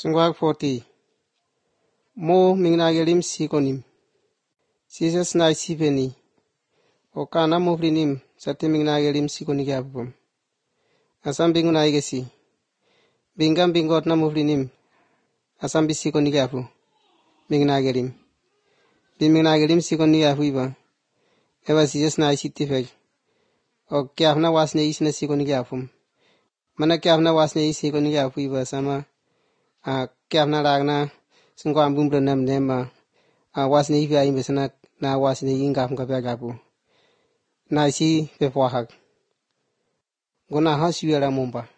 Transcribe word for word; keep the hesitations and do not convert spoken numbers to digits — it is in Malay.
Sungwak forty. Mo mingnagelim sikonim. Jesus na sipeni. Okana mo frinim sate mingnagelim sikonigyapum. Asam bingun aigesi. Bingam bingot na mo frinim. Asam bisikonigyapu. Mingnagelim. Bimingnagelim sikonigyapu iba. Ewa Jesus na sitifek. O kyafna wasne isna sikonigyapum. Mana kyafna wasne isikonigyapu iba sama. A kyafna lagna sungwam bumbranam nema. A wasne ifa imbesana na wasne ingapum kapagapu. Na isi pepwahak. Guna hasiwela mumba.